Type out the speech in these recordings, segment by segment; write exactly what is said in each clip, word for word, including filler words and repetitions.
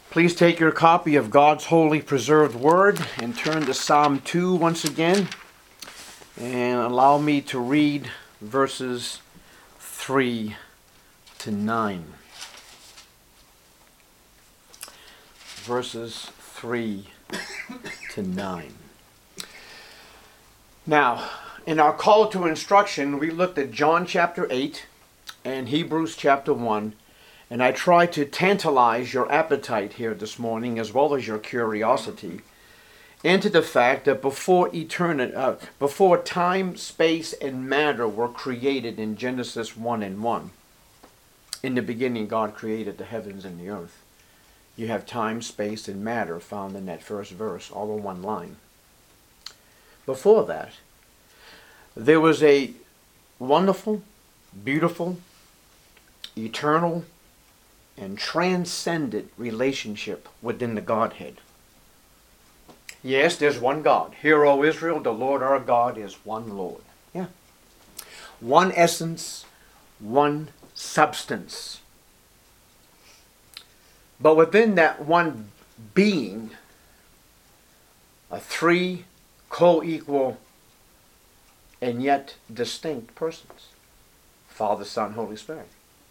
Please take your copy of God's holy preserved word and turn to Psalm two once again, and allow me to read verses three to nine. Verses three to nine. Now, in our call to instruction, we looked at John chapter eight and Hebrews chapter one. And I try to tantalize your appetite here this morning, as well as your curiosity, into the fact that before eternity, uh, before time, space, and matter were created in Genesis one and one, in the beginning God created the heavens and the earth. You have time, space, and matter found in that first verse, all in one line. Before that, there was a wonderful, beautiful, eternal, and transcendent relationship within the Godhead. Yes, there's one God. Hear, O Israel, the Lord our God is one Lord. Yeah. One essence, one substance. But within that one being, are three co-equal and yet distinct persons. Father, Son, Holy Spirit.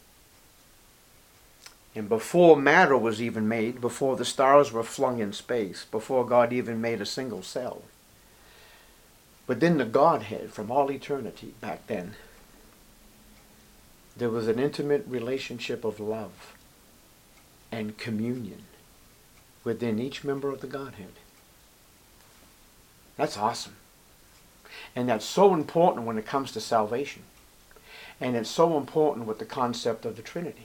And before matter was even made, before the stars were flung in space, before God even made a single cell, within the Godhead from all eternity back then, there was an intimate relationship of love and communion within each member of the Godhead. That's awesome. And that's so important when it comes to salvation. And it's so important with the concept of the Trinity.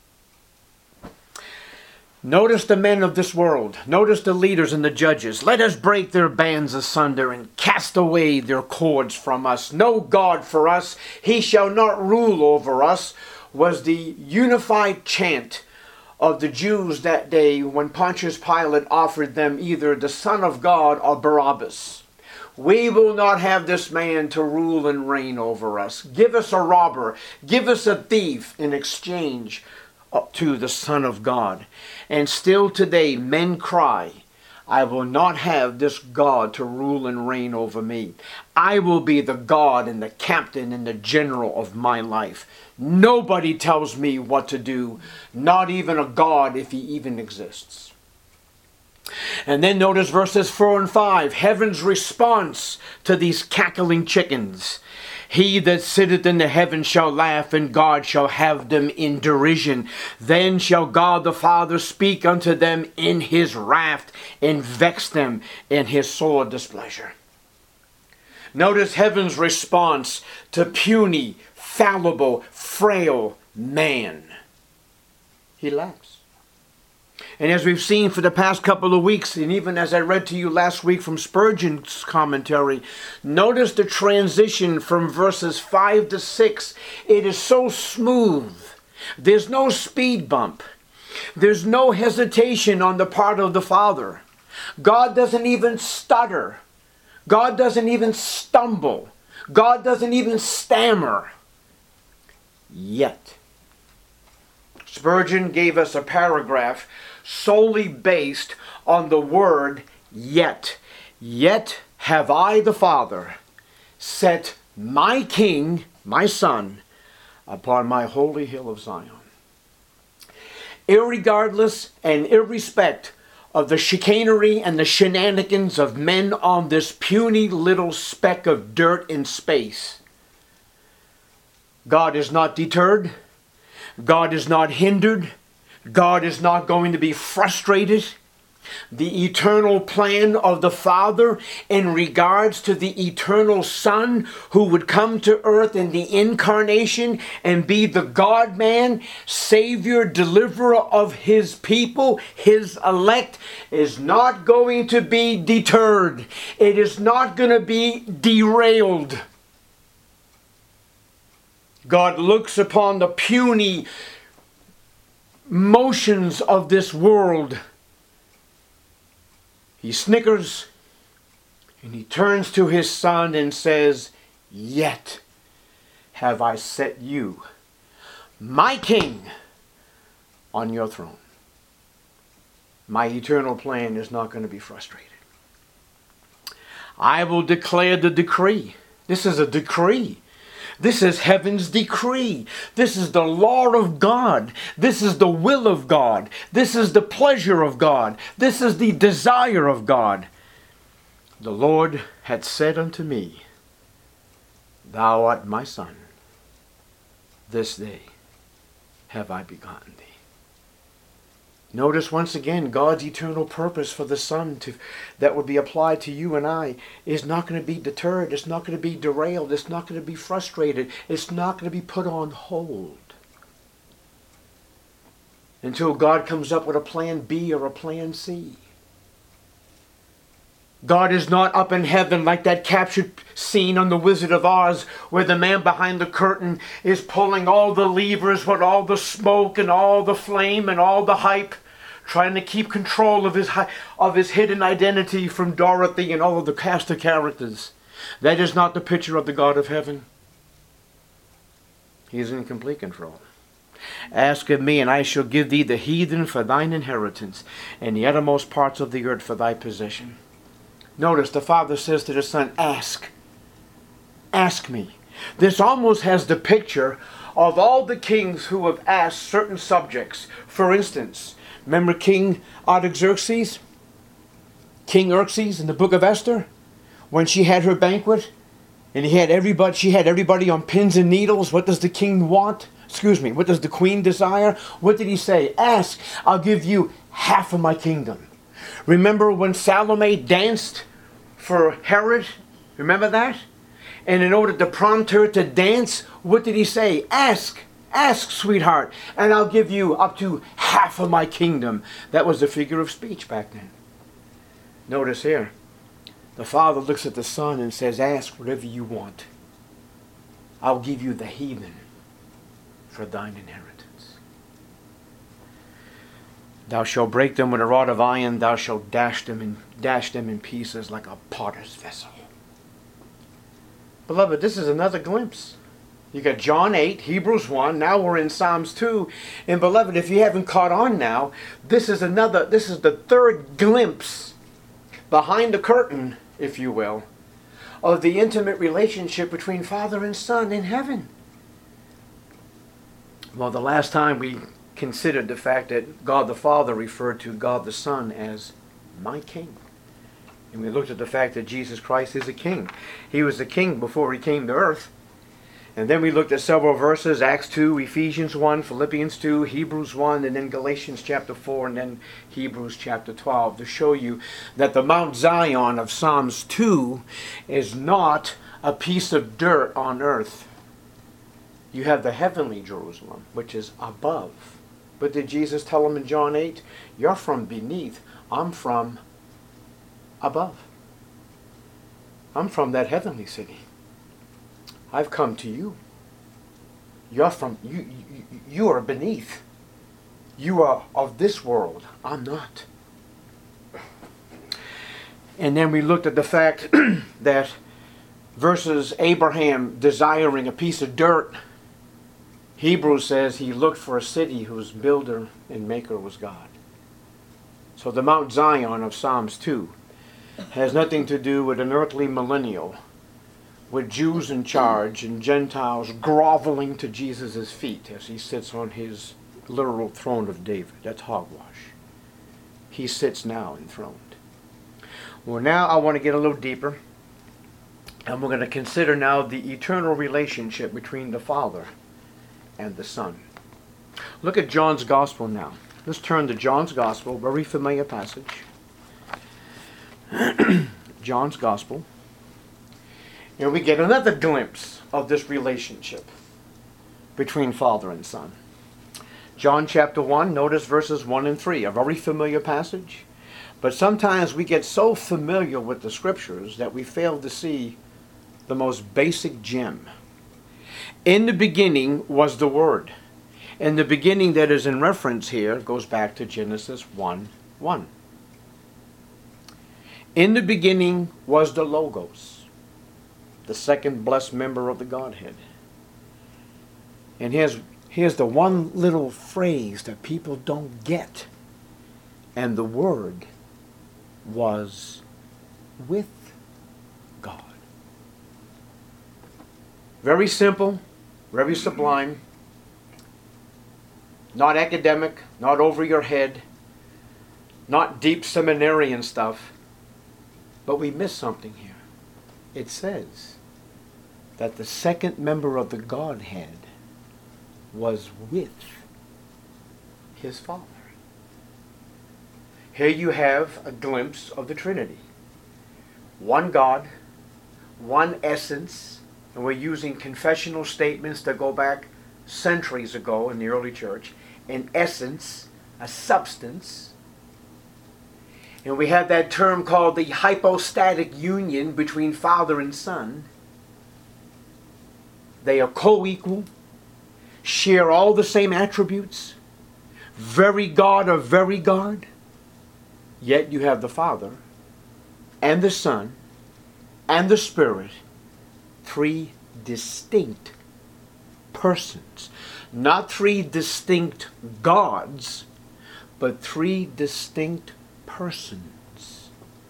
Notice the men of this world. Notice the leaders and the judges. Let us break their bands asunder and cast away their cords from us. No God for us. He shall not rule over us, was the unified chant of the Jews that day when Pontius Pilate offered them either the Son of God or Barabbas. We will not have this man to rule and reign over us. Give us a robber. Give us a thief in exchange up to the Son of God. And still today men cry, I will not have this God to rule and reign over me. I will be the God and the captain and the general of my life. Nobody tells me what to do, not even a God if he even exists. And then notice verses four and five, heaven's response to these cackling chickens. He that sitteth in the heavens shall laugh, and God shall have them in derision. Then shall God the Father speak unto them in his wrath, and vex them in his sore displeasure. Notice heaven's response to puny, fallible, frail man. He laughs. And as we've seen for the past couple of weeks, and even as I read to you last week from Spurgeon's commentary, notice the transition from verses five to six. It is so smooth. There's no speed bump. There's no hesitation on the part of the Father. God doesn't even stutter. God doesn't even stumble. God doesn't even stammer. Yet. Spurgeon gave us a paragraph solely based on the word yet. Yet have I, the Father, set my King, my Son, upon my holy hill of Zion. Irregardless and irrespect of the chicanery and the shenanigans of men on this puny little speck of dirt in space, God is not deterred. God is not hindered. God is not going to be frustrated. The eternal plan of the Father in regards to the eternal Son who would come to earth in the incarnation and be the God-man, Savior, deliverer of his people, his elect, is not going to be deterred. It is not going to be derailed. God looks upon the puny motions of this world. He snickers and he turns to his Son and says, yet have I set you, my King, on your throne. my eternal plan is not going to be frustrated. I will declare the decree. This is a decree. This is heaven's decree. This is the law of God. This is the will of God. This is the pleasure of God. This is the desire of God. The Lord had said unto me, Thou art my son. This day have I begotten thee. Notice once again, God's eternal purpose for the Son to, that would be applied to you and I is not going to be deterred. It's not going to be derailed. It's not going to be frustrated. It's not going to be put on hold until God comes up with a plan B or a plan C. God is not up in heaven like that captured scene on The Wizard of Oz where the man behind the curtain is pulling all the levers with all the smoke and all the flame and all the hype, trying to keep control of his of his hidden identity from Dorothy and all of the cast of characters. That is not the picture of the God of heaven. He is in complete control. Ask of me, and I shall give thee the heathen for thine inheritance, and the uttermost parts of the earth for thy possession. Notice the Father says to the Son, ask. Ask me. This almost has the picture of all the kings who have asked certain subjects. For instance, remember King Artaxerxes? King Xerxes in the book of Esther? When she had her banquet and he had everybody, she had everybody on pins and needles. What does the king want? Excuse me, what does the queen desire? What did he say? Ask, I'll give you half of my kingdom. Remember when Salome danced for Herod? Remember that? And in order to prompt her to dance, what did he say? Ask, ask, sweetheart, and I'll give you up to half of my kingdom. That was a figure of speech back then. Notice here, the Father looks at the Son and says, ask whatever you want. I'll give you the heathen for thine inheritance. Thou shalt break them with a rod of iron, thou shalt dash them in, dash them in pieces like a potter's vessel. Beloved, this is another glimpse. You got John eight, Hebrews one, now we're in Psalms two. And beloved, if you haven't caught on now, this is another, this is the third glimpse behind the curtain, if you will, of the intimate relationship between Father and Son in heaven. Well, the last time we considered the fact that God the Father referred to God the Son as my King. And we looked at the fact that Jesus Christ is a king. He was a king before he came to earth. And then we looked at several verses, Acts two, Ephesians one, Philippians two, Hebrews one, and then Galatians chapter four, and then Hebrews chapter twelve, to show you that the Mount Zion of Psalms two is not a piece of dirt on earth. You have the heavenly Jerusalem, which is above. But did Jesus tell them in John eight, you're from beneath, I'm from above. I'm from that heavenly city. I've come to you. You're from, you, you, you are beneath. You are of this world. I'm not. And then we looked at the fact that versus Abraham desiring a piece of dirt, Hebrews says he looked for a city whose builder and maker was God. So the Mount Zion of Psalms two has nothing to do with an earthly millennial, with Jews in charge and Gentiles groveling to Jesus' feet as he sits on his literal throne of David. That's hogwash. He sits now enthroned. Well, now I want to get a little deeper, and we're going to consider now the eternal relationship between the Father and the Son. Look at John's Gospel now. Let's turn to John's Gospel, very familiar passage. John's Gospel. And we get another glimpse of this relationship between Father and Son. John chapter one, notice verses one and three, a very familiar passage. But sometimes we get so familiar with the Scriptures that we fail to see the most basic gem. In the beginning was the Word. And the beginning that is in reference here goes back to Genesis one one. In the beginning was the Logos, the second blessed member of the Godhead. And here's, here's the one little phrase that people don't get. And the Word was with God. Very simple, very sublime, not academic, not over your head, not deep seminarian stuff, but we miss something here. It says that the second member of the Godhead was with his Father. Here you have a glimpse of the Trinity. One God, one essence, and we're using confessional statements that go back centuries ago in the early church. An essence, a substance. And we have that term called the hypostatic union between Father and Son. They are co-equal, share all the same attributes, very God of very God. Yet you have the Father and the Son and the Spirit, three distinct persons. Not three distinct gods, but three distinct persons.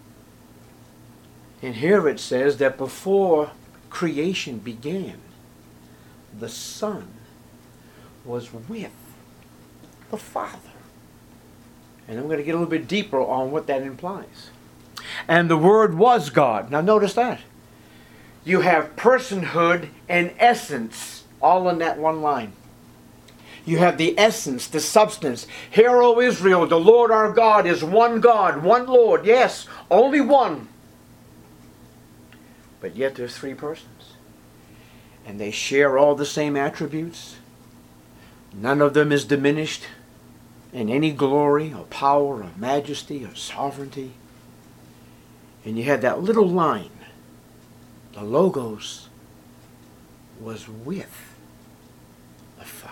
And here it says that before creation began, the Son was with the Father. And I'm going to get a little bit deeper on what that implies. And the Word was God. Now notice that. You have personhood and essence all in that one line. You have the essence, the substance. Hear, O Israel, the Lord our God is one God, one Lord. Yes, only one. But yet there's three persons. And they share all the same attributes. None of them is diminished in any glory or power or majesty or sovereignty. And you had that little line. The Logos was with the Father.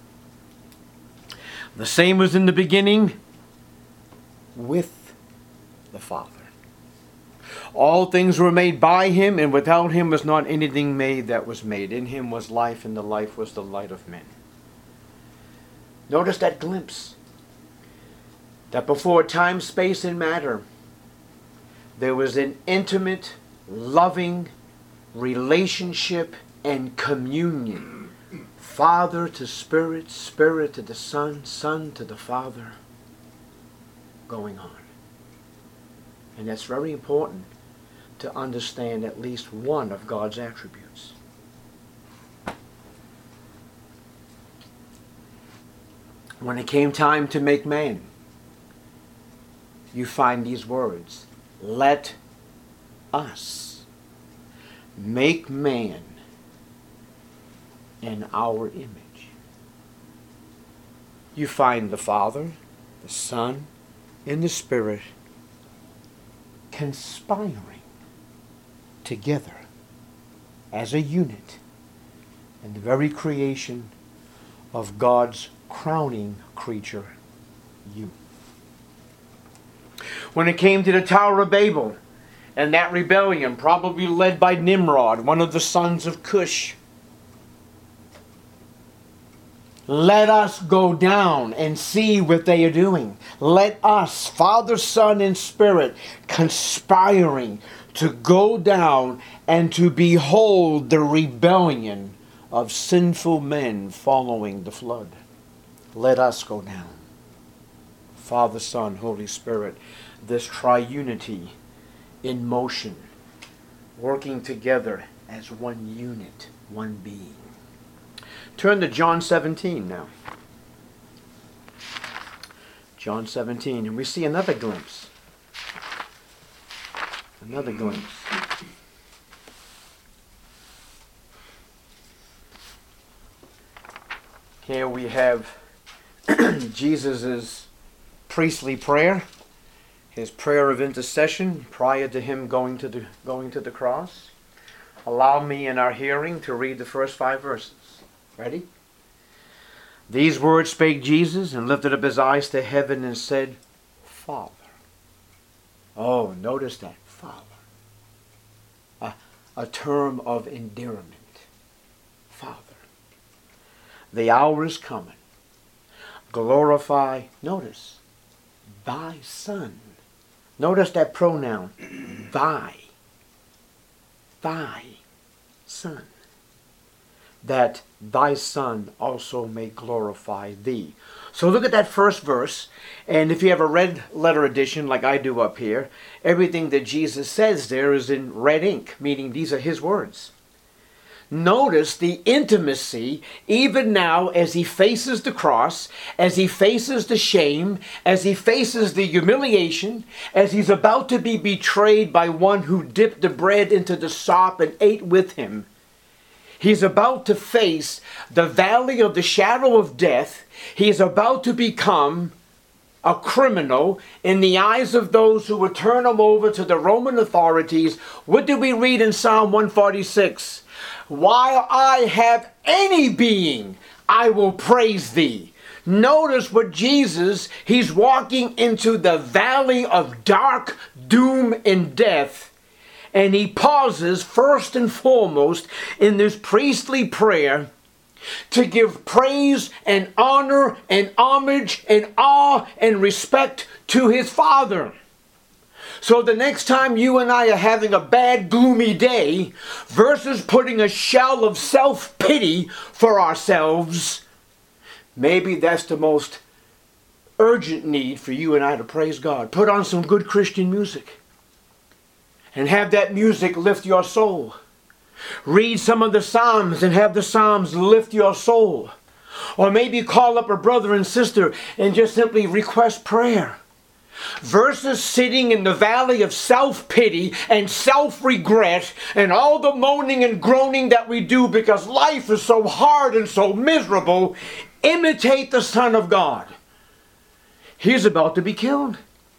The same was in the beginning with the Father. All things were made by Him, and without Him was not anything made that was made. In Him was life, and the life was the light of men. Notice that glimpse. That before time, space, and matter, there was an intimate, loving relationship and communion. Father to Spirit, Spirit to the Son, Son to the Father, going on. And that's very important to understand at least one of God's attributes. When it came time to make man, you find these words, let us make man in our image. You find the Father, the Son, and the Spirit conspiring together as a unit in the very creation of God's crowning creature, you. When it came to the Tower of Babel and that rebellion, probably led by Nimrod, one of the sons of Cush, let us go down and see what they are doing. Let us, Father, Son, and Spirit, conspiring to go down and to behold the rebellion of sinful men following the flood. Let us go down. Father, Son, Holy Spirit, this triunity in motion, working together as one unit, one being. Turn to John seventeen now. John seventeen, and we see another glimpse. Another glimpse. Here we have Jesus' priestly prayer, his prayer of intercession prior to him going to the going to the cross. Allow me in our hearing to read the first five verses. Ready? These words spake Jesus, and lifted up his eyes to heaven, and said, Father. Oh, notice that, Father. A, a term of endearment. Father. The hour is coming. Glorify, notice, thy Son. Notice that pronoun, thy. Thy Son. That thy Son also may glorify thee. So look at that first verse, and if you have a red letter edition like I do up here, everything that Jesus says there is in red ink, meaning these are his words. Notice the intimacy even now as he faces the cross, as he faces the shame, as he faces the humiliation, as he's about to be betrayed by one who dipped the bread into the sop and ate with him. He's about to face the valley of the shadow of death. He is about to become a criminal in the eyes of those who would turn him over to the Roman authorities. What do we read in Psalm one forty-six? While I have any being, I will praise thee. Notice what Jesus, he's walking into the valley of dark doom and death. And he pauses first and foremost in this priestly prayer to give praise and honor and homage and awe and respect to his Father. So the next time you and I are having a bad, gloomy day, versus putting a shell of self-pity for ourselves, maybe that's the most urgent need for you and I to praise God. Put on some good Christian music. And have that music lift your soul. Read some of the Psalms and have the Psalms lift your soul. Or maybe call up a brother and sister and just simply request prayer. Versus sitting in the valley of self-pity and self-regret and all the moaning and groaning that we do because life is so hard and so miserable, imitate the Son of God. He's about to be killed.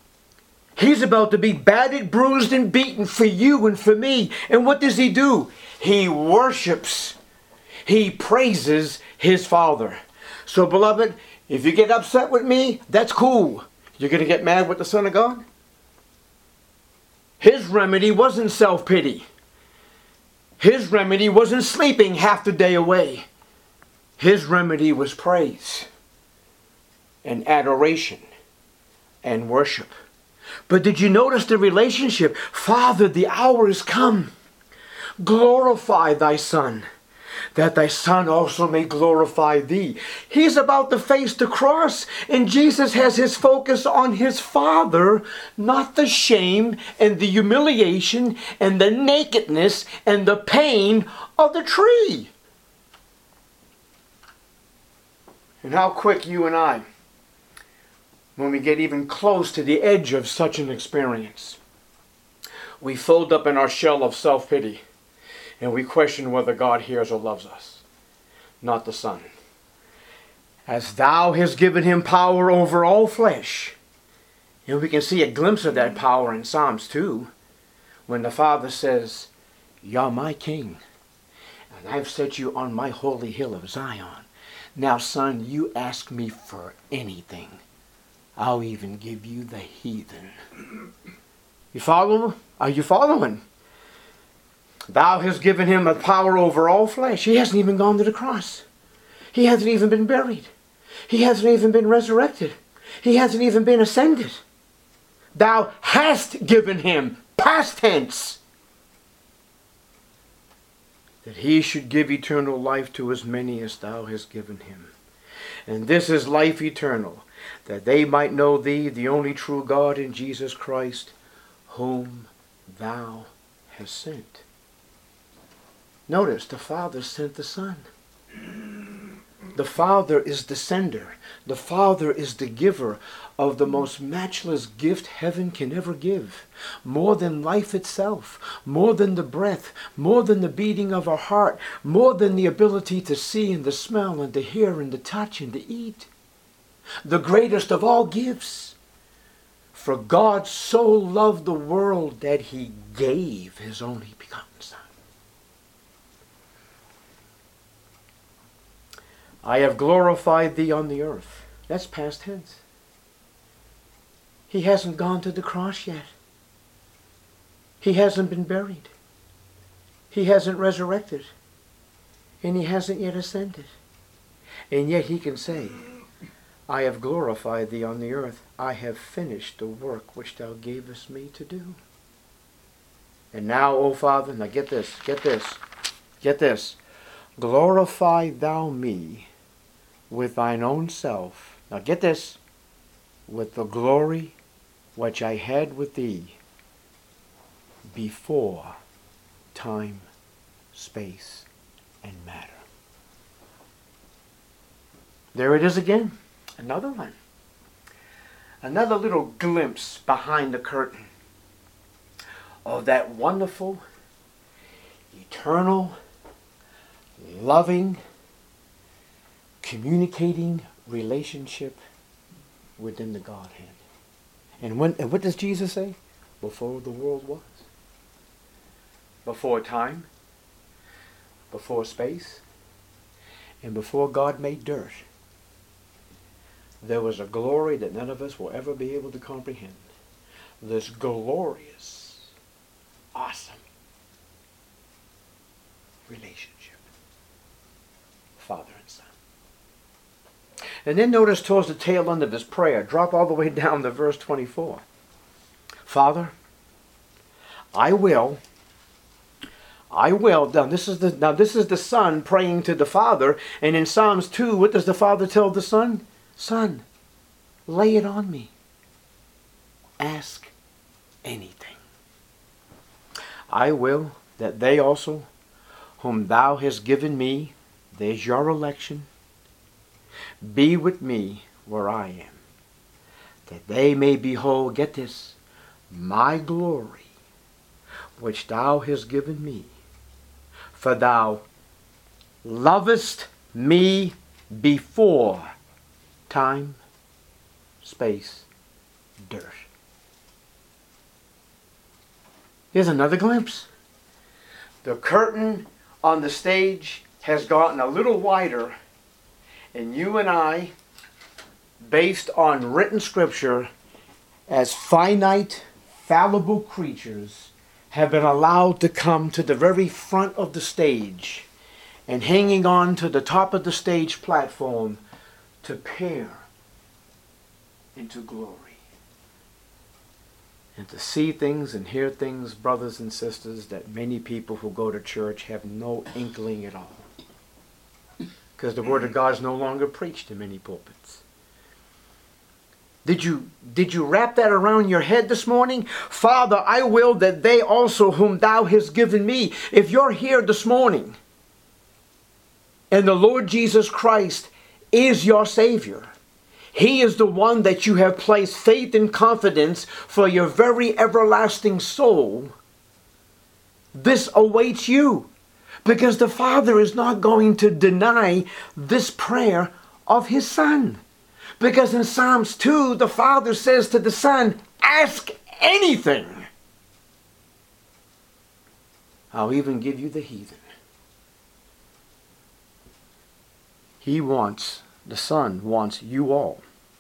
He's about to be battered, bruised, and beaten for you and for me. And what does he do? He worships. He praises his Father. So, beloved, if you get upset with me, that's cool. You're going to get mad with the Son of God? His remedy wasn't self-pity. His remedy wasn't sleeping half the day away. His remedy was praise and adoration and worship. But did you notice the relationship? Father, the hour is come. Glorify thy Son, that thy Son also may glorify thee. He's about to face the cross, and Jesus has his focus on his Father, not the shame and the humiliation and the nakedness and the pain of the tree. And how quick you and I, when we get even close to the edge of such an experience, we fold up in our shell of self-pity and we question whether God hears or loves us, not the Son. As thou hast given him power over all flesh. And we can see a glimpse of that power in Psalms two, when the Father says, you're my King, and I've set you on my holy hill of Zion. Now, Son, you ask me for anything, I'll even give you the heathen. You follow? Are you following? Thou hast given him a power over all flesh. He hasn't even gone to the cross. He hasn't even been buried. He hasn't even been resurrected. He hasn't even been ascended. Thou hast given him, past tense, that he should give eternal life to as many as thou hast given him. And this is life eternal, that they might know thee, the only true God, in Jesus Christ, whom thou hast sent. Notice, the Father sent the Son. The Father is the sender. The Father is the giver of the most matchless gift heaven can ever give. More than life itself, more than the breath, more than the beating of our heart, more than the ability to see and to smell and to hear and to touch and to eat. The greatest of all gifts. For God so loved the world that he gave his only begotten Son. I have glorified thee on the earth. That's past tense. He hasn't gone to the cross yet. He hasn't been buried. He hasn't resurrected. And he hasn't yet ascended. And yet he can say, I have glorified thee on the earth. I have finished the work which thou gavest me to do. And now, O Father, now get this, get this, get this. Glorify thou me with thine own self. Now get this. With the glory which I had with thee before time, space, and matter. There it is again. Another one. Another little glimpse behind the curtain of that wonderful, eternal, loving, communicating relationship within the Godhead. And when and what does Jesus say? Before the world was. Before time, before space, and before God made dirt, there was a glory that none of us will ever be able to comprehend. This glorious, awesome relationship. Father and Son. And then notice towards the tail end of his prayer, drop all the way down to verse twenty-four. Father, I will, I will, now this is the now this is the Son praying to the Father, and in Psalms two, what does the Father tell the Son? Son, lay it on me. Ask anything. I will that they also, whom thou hast given me, there's your election, be with me where I am, that they may behold, get this, my glory, which thou hast given me. For thou lovest me before time, space, dirt. Here's another glimpse. The curtain on the stage has gotten a little wider, and you and I, based on written scripture, as finite, fallible creatures, have been allowed to come to the very front of the stage and hanging on to the top of the stage platform to peer into glory. And to see things and hear things, brothers and sisters, that many people who go to church have no inkling at all. Because the Word of God is no longer preached in many pulpits. Did you, did you wrap that around your head this morning? Father, I will that they also whom thou hast given me. If you're here this morning and the Lord Jesus Christ is your Savior, He is the one that you have placed faith and confidence for your very everlasting soul, this awaits you. Because the Father is not going to deny this prayer of His Son. Because in Psalms two, the Father says to the Son, ask anything. I'll even give you the heathen. He wants, the Son wants you all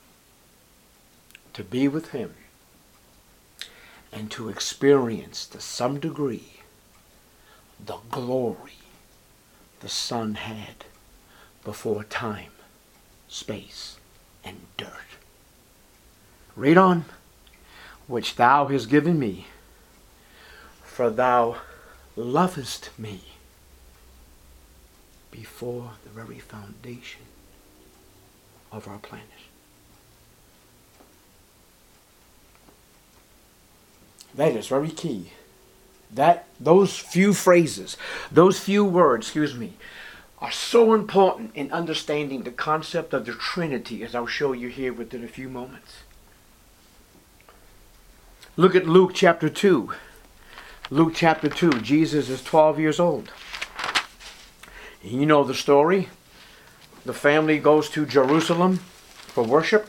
to be with Him and to experience to some degree the glory the Son had before time, space, and dirt. Read on. Which thou hast given me, for thou lovest me before the very foundation of our planet. That is very key. That, those few phrases, those few words, excuse me, are so important in understanding the concept of the Trinity, as I'll show you here within a few moments. Look at Luke chapter two. Luke chapter two, Jesus is twelve years old. You know the story. The family goes to Jerusalem for worship.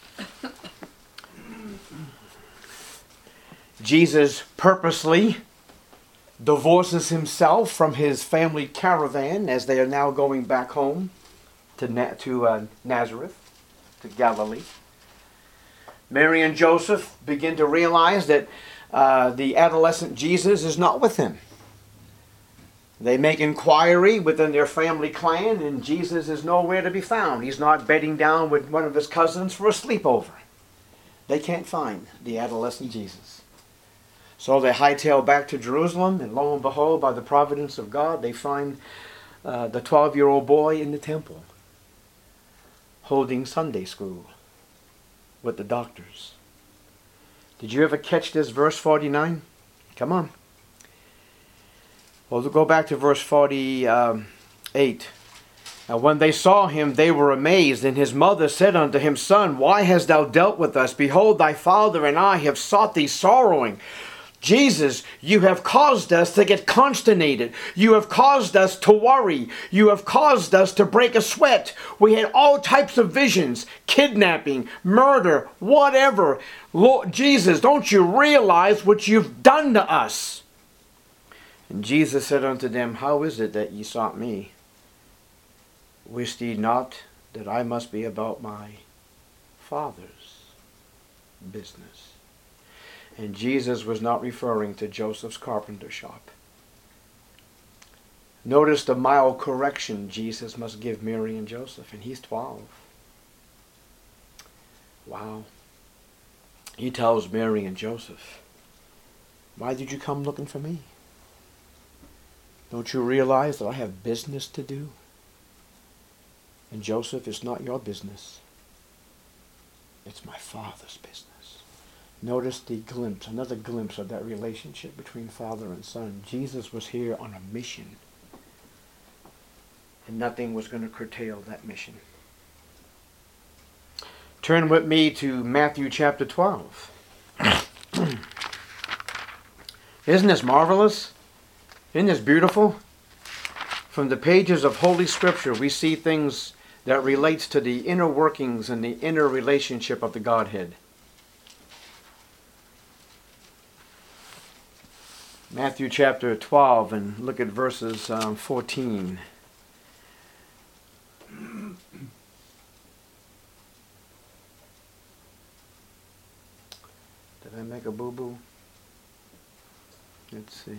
Jesus purposely divorces himself from his family caravan as they are now going back home to, Na- to uh, Nazareth, to Galilee. Mary and Joseph begin to realize that uh, the adolescent Jesus is not with him. They make inquiry within their family clan, and Jesus is nowhere to be found. He's not bedding down with one of his cousins for a sleepover. They can't find the adolescent Jesus. So they hightail back to Jerusalem, and lo and behold, by the providence of God, they find uh, the twelve-year-old boy in the temple, holding Sunday school with the doctors. Did you ever catch this verse forty-nine? Come on. Well, we'll go back to verse forty-eight. And when they saw him, they were amazed. And his mother said unto him, Son, why hast thou dealt with us? Behold, thy father and I have sought thee sorrowing. Jesus, you have caused us to get consternated. You have caused us to worry. You have caused us to break a sweat. We had all types of visions, kidnapping, murder, whatever. Lord Jesus, don't you realize what you've done to us? And Jesus said unto them, How is it that ye sought me? Wist ye not that I must be about my Father's business? And Jesus was not referring to Joseph's carpenter shop. Notice the mild correction Jesus must give Mary and Joseph, and he's twelve. Wow. He tells Mary and Joseph, why did you come looking for me? Don't you realize that I have business to do? And Joseph, it's not your business. It's my Father's business. Notice the glimpse, another glimpse of that relationship between father and son. Jesus was here on a mission. And nothing was going to curtail that mission. Turn with me to Matthew chapter twelve. Isn't this marvelous? Isn't this beautiful? From the pages of Holy Scripture, we see things that relates to the inner workings and the inner relationship of the Godhead. Matthew chapter twelve, and look at verses um, fourteen. Did I make a boo-boo? Let's see.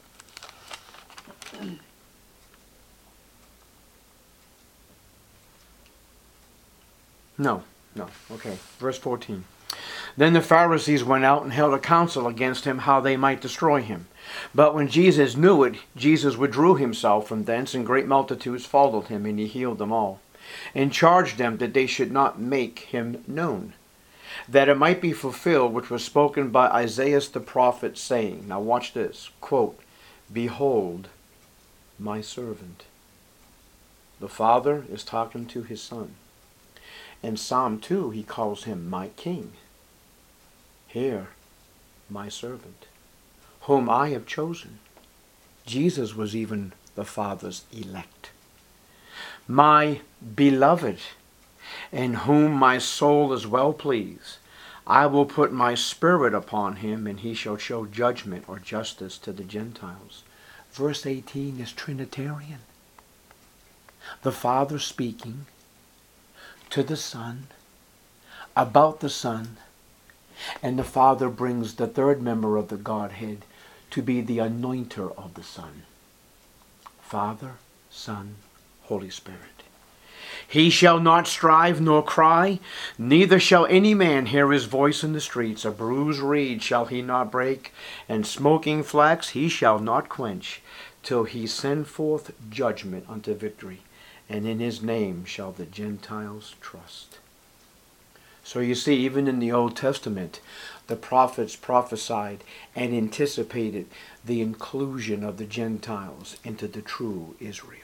No, no. Okay, verse fourteen. Then the Pharisees went out and held a council against him, how they might destroy him. But when Jesus knew it, Jesus withdrew himself from thence, and great multitudes followed him, and he healed them all, and charged them that they should not make him known, that it might be fulfilled which was spoken by Isaiah the prophet, saying, now watch this, quote, Behold, my servant. The Father is talking to his Son. In Psalm two, he calls him my King. Here, my servant, whom I have chosen. Jesus was even the Father's elect. My beloved, in whom my soul is well pleased. I will put my spirit upon him, and he shall show judgment or justice to the Gentiles. Verse eighteen is Trinitarian. The Father speaking to the Son, about the Son, and the Father brings the third member of the Godhead to be the anointer of the Son. Father, Son, Holy Spirit. He shall not strive nor cry, neither shall any man hear his voice in the streets. A bruised reed shall he not break, and smoking flax he shall not quench, till he send forth judgment unto victory, and in his name shall the Gentiles trust. So you see, even in the Old Testament, the prophets prophesied and anticipated the inclusion of the Gentiles into the true Israel.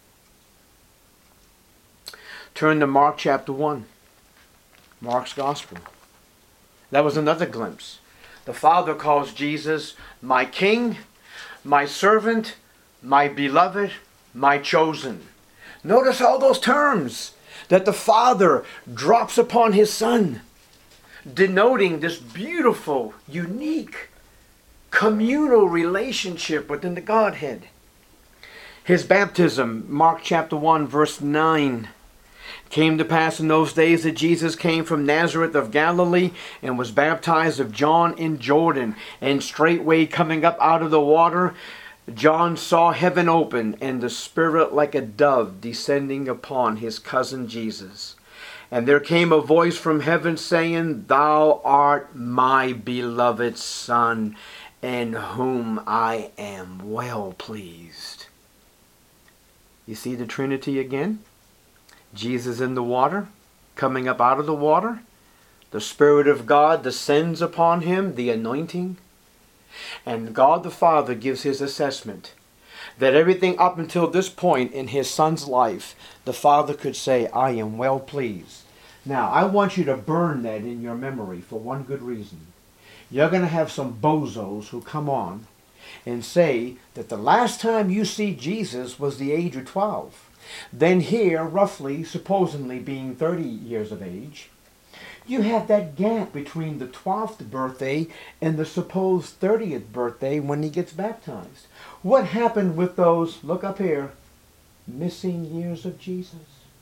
Turn to Mark chapter one. Mark's Gospel. That was another glimpse. The Father calls Jesus my King, my servant, my beloved, my chosen. Notice all those terms that the Father drops upon his Son, denoting this beautiful, unique, communal relationship within the Godhead. His baptism, Mark chapter one, verse nine. Came to pass in those days that Jesus came from Nazareth of Galilee and was baptized of John in Jordan. And straightway coming up out of the water, John saw heaven open and the Spirit like a dove descending upon his cousin Jesus. And there came a voice from heaven saying, Thou art my beloved Son, in whom I am well pleased. You see the Trinity again? Jesus in the water, coming up out of the water. The Spirit of God descends upon him, the anointing. And God the Father gives his assessment that everything up until this point in his Son's life, the Father could say, I am well pleased. Now, I want you to burn that in your memory for one good reason. You're going to have some bozos who come on and say that the last time you see Jesus was the age of twelve. Then here, roughly, supposedly being thirty years of age, you have that gap between the twelfth birthday and the supposed thirtieth birthday when he gets baptized. What happened with those, look up here, missing years of Jesus?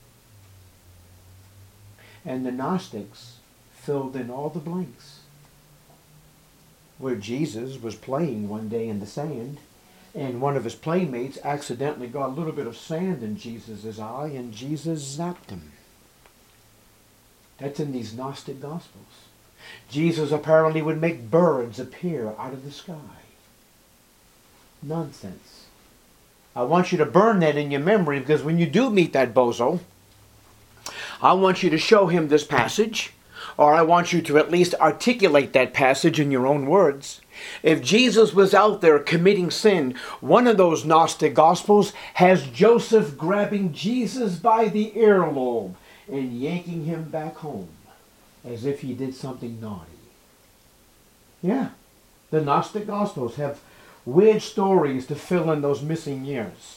And the Gnostics filled in all the blanks. Where Jesus was playing one day in the sand, and one of his playmates accidentally got a little bit of sand in Jesus' eye, and Jesus zapped him. That's in these Gnostic Gospels. Jesus apparently would make birds appear out of the sky. Nonsense. I want you to burn that in your memory, because when you do meet that bozo, I want you to show him this passage, or I want you to at least articulate that passage in your own words. If Jesus was out there committing sin, one of those Gnostic Gospels has Joseph grabbing Jesus by the earlobe and yanking him back home as if he did something naughty. Yeah, the Gnostic Gospels have weird stories to fill in those missing years.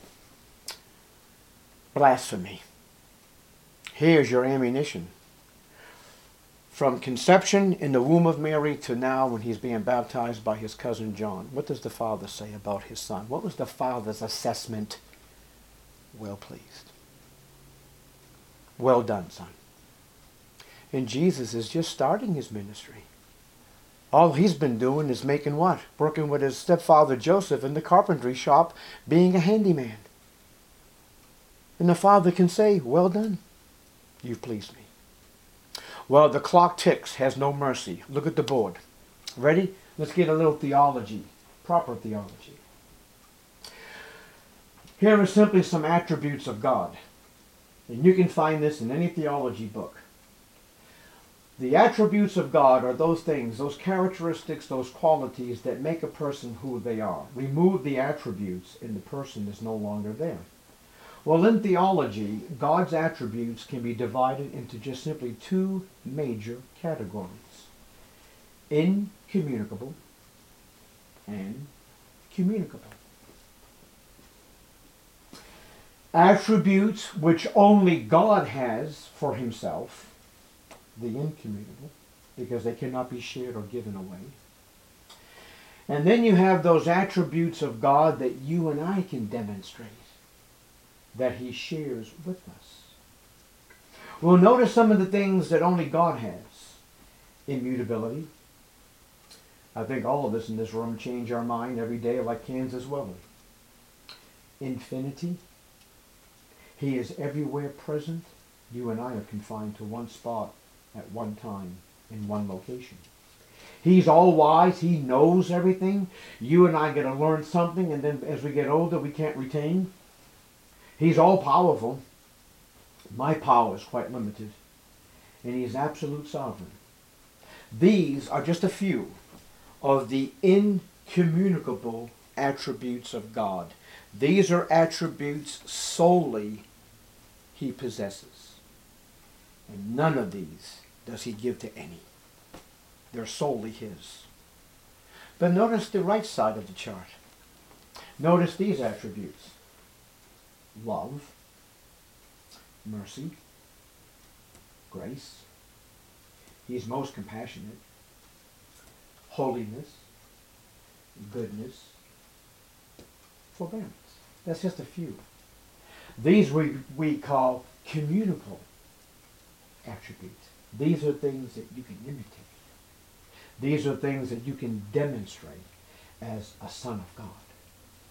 Blasphemy. Here's your ammunition. From conception in the womb of Mary to now when he's being baptized by his cousin John, what does the Father say about his Son? What was the Father's assessment? Well pleased. Well done, Son. And Jesus is just starting his ministry. All he's been doing is making what? Working with his stepfather Joseph in the carpentry shop, being a handyman. And the Father can say, well done. You've pleased me. Well, the clock ticks, has no mercy. Look at the board. Ready? Let's get a little theology, proper theology. Here are simply some attributes of God. And you can find this in any theology book. The attributes of God are those things, those characteristics, those qualities that make a person who they are. Remove the attributes and the person is no longer there. Well, in theology, God's attributes can be divided into just simply two major categories. Incommunicable and communicable. Attributes which only God has for himself, the incommunicable, because they cannot be shared or given away. And then you have those attributes of God that you and I can demonstrate, that he shares with us. We'll notice some of the things that only God has. Immutability. I think all of us in this room change our mind every day like Kansas Weather. Infinity. He is everywhere present. You and I are confined to one spot at one time in one location. He's all wise. He knows everything. You and I get to learn something, and then as we get older, we can't retain. He's all powerful. My power is quite limited. And he's absolute sovereign. These are just a few of the incommunicable attributes of God. These are attributes solely he possesses. And none of these does he give to any. They're solely his. But notice the right side of the chart. Notice these attributes. Love, mercy, grace. He's most compassionate. Holiness, goodness, forbearance. That's just a few. These we, we call communicable attributes. These are things that you can imitate. These are things that you can demonstrate as a son of God.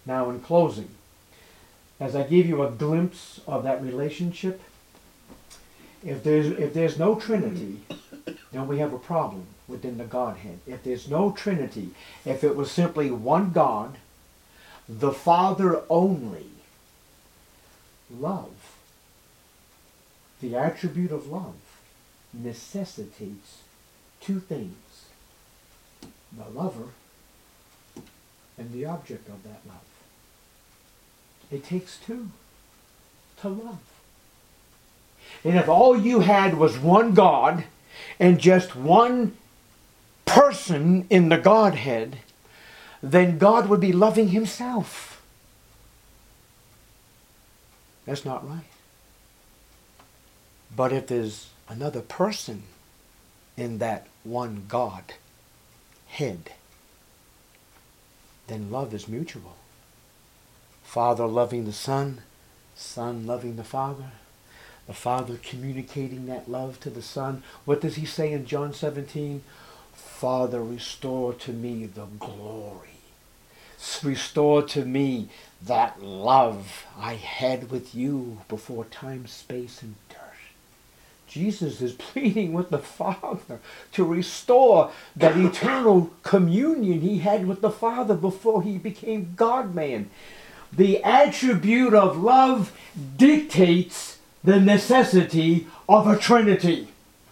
Now, in closing, as I give you a glimpse of that relationship, if there's, if there's no Trinity, then we have a problem within the Godhead. If there's no Trinity, if it was simply one God, the Father only, love, the attribute of love, necessitates two things: the lover and the object of that love. It takes two to love. And if all you had was one God and just one person in the Godhead, then God would be loving himself. That's not right. But if there's another person in that one God head, then love is mutual. Father loving the Son, Son loving the Father, the Father communicating that love to the Son. What does he say in John seventeen? Father, restore to me the glory. Restore to me that love I had with you before time, space, and dirt. Jesus is pleading with the Father to restore that eternal communion he had with the Father before he became God-man. The attribute of love dictates the necessity of a Trinity.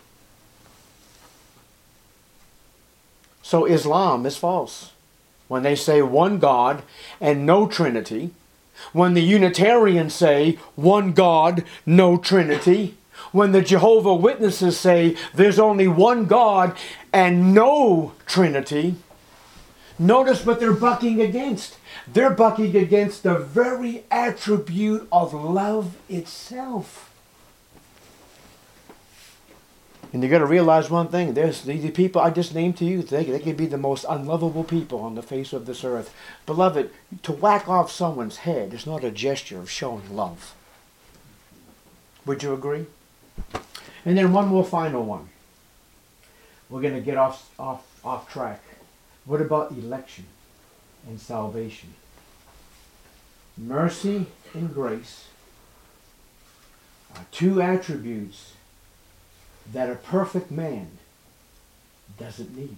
So Islam is false when they say one God and no Trinity. When the Unitarians say one God, no Trinity. When the Jehovah Witnesses say there's only one God and no Trinity. Notice what they're bucking against. They're bucking against the very attribute of love itself. And you got to realize one thing. There's the people I just named to you. They, they could be the most unlovable people on the face of this earth. Beloved, to whack off someone's head is not a gesture of showing love. Would you agree? And then one more final one. We're going to get off, off, off track. What about election and salvation? Mercy and grace are two attributes that a perfect man doesn't need.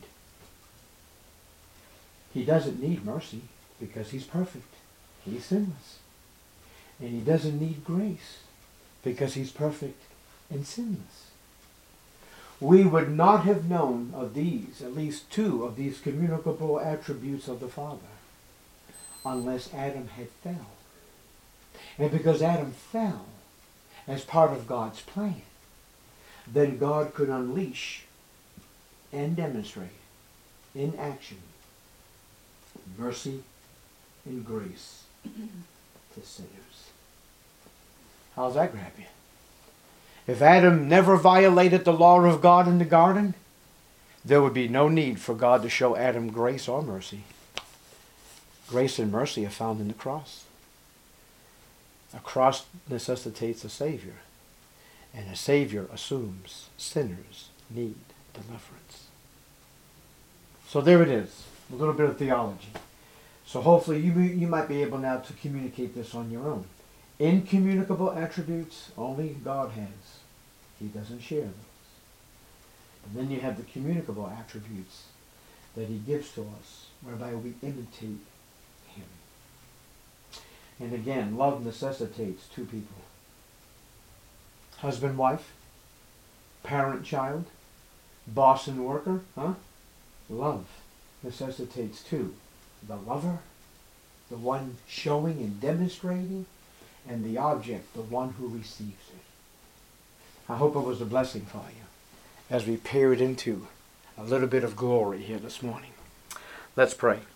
He doesn't need mercy because he's perfect. He's sinless. And he doesn't need grace because he's perfect and sinless. We would not have known of these, at least two of these communicable attributes of the Father, unless Adam had fell. And because Adam fell as part of God's plan, then God could unleash and demonstrate in action mercy and grace to sinners. How's that grab you? If Adam never violated the law of God in the garden, there would be no need for God to show Adam grace or mercy. Grace and mercy are found in the cross. A cross necessitates a Savior, and a Savior assumes sinners need deliverance. So there it is, a little bit of theology. So hopefully you, you might be able now to communicate this on your own. Incommunicable attributes only God has. He doesn't share those. And then you have the communicable attributes that he gives to us, whereby we imitate him. And again, love necessitates two people. Husband, wife, parent, child, boss and worker, huh? Love necessitates two. The lover, the one showing and demonstrating, and the object, the one who receives it. I hope it was a blessing for you as we peered into a little bit of glory here this morning. Let's pray.